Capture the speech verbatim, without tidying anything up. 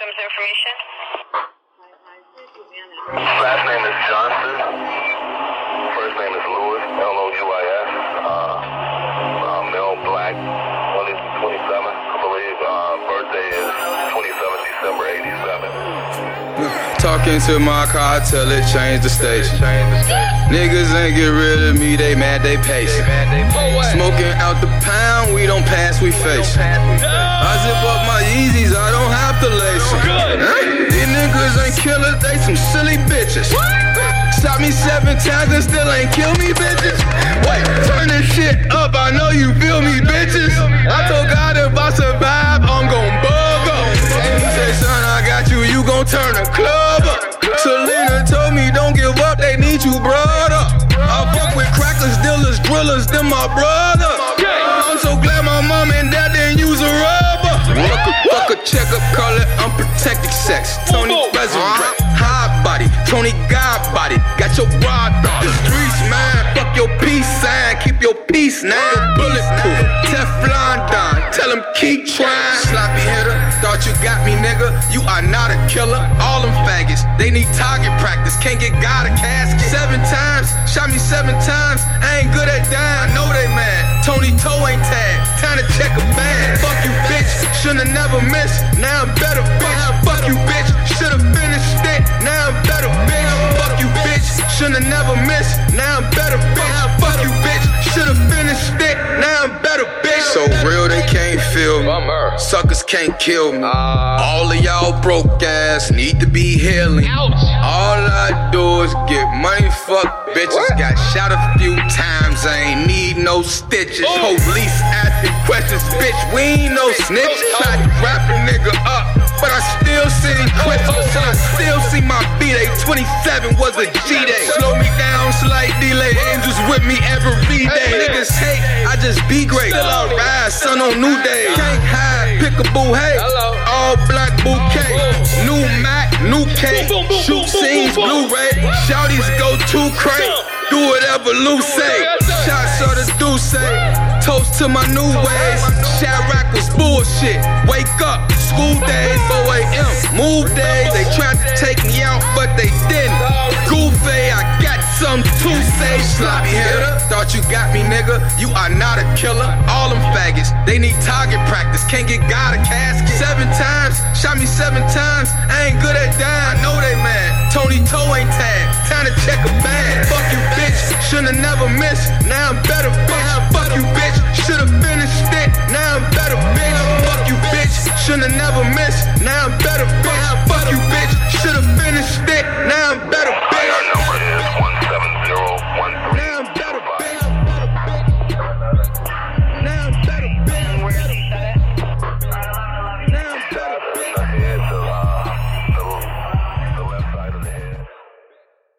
victim's information. Last name is Johnson. First name is Lewis, L O U I S. Uh, uh, male, black, twenty-seven, I believe. Uh, birthday is twenty-seventh December eighty-seven. Talking to my car till it changed the station. Niggas ain't get rid of me, they mad, they patient. Smoking out the pound, we don't pass, we face. I zip up my Yeezys, I don't have to lace them. Huh? These niggas ain't killers, they some silly bitches. Shot me seven times and still ain't kill me, bitches. Wait, turn this shit up, I know you feel me, bitches. I told God if I survive, I'm gon' bug up. He said, son, I got you, you gon' turn the club up. Selena told me don't give up, they need you, brother. I fuck with crackers, dealers, drillers, them my brother. I'm so glad my mom and dad didn't use a rubber. Fuck a, fuck a checkup, call it unprotected sex. Tony resurrect, high body, Tony God body. Got your rod up the streets, man. Fuck your peace sign, keep your peace now. Bulletproof, Teflon Don, tell him keep trying. Sloppy hitter, thought you got me, nigga. You are not a killer. All them faggots, they need target practice. Can't get God a casket. Seven times, shot me seven times. I ain't good at dying, I know they mad. Tony Toe ain't tagged, time to check a bag. Fuck you, bitch, shoulda never missed. Now I'm better, bitch. Fuck you, bitch, shoulda finished it. Now I'm better, bitch. Fuck you, bitch, shoulda never missed. Now I'm better, bitch. Fuck you, bitch, shoulda finished it. Now I'm better, bitch. So real they can't feel me. Suckers can't kill me. All of y'all broke ass need to be healing. All I do is get money, fuck bitches. Got shot a few times, I ain't need no stitches. Police asking questions, bitch, we ain't no snitches. Tried to wrap a nigga up, but I still see questions. I still see my B-Day, twenty-seven was a G-Day. Slow me down, slight delay, angels with me every day. Niggas hate, I just be great. Still I rise, sun on new day. Can't hide, pick a boo, hey. All black bouquet, new Mac, new K. Shoot scenes, Blu-ray. Shouties go too crazy. Do whatever Lou say. Shots of the do say. Toast to my new ways. Shadrack was bullshit. Wake up, school days, four a.m. Move days. They tried to take me out, but they didn't. Goofy, I got something to say. Sloppy hitter, thought you got me, nigga. You are not a killer. All them faggots, they need target practice. Can't get God a casket. Seven times, shot me seven times. I ain't good at dying, I know they mad. Tony Toe ain't tagged, time to check a bag. Fuck you, bitch, shoulda never missed. Now I'm better, bitch. Fuck you, bitch, shoulda finished it. Now I'm better, bitch. Fuck you, bitch, shoulda never missed. Now I'm better, bitch. Fuck you, bitch, shoulda finished it. Now I'm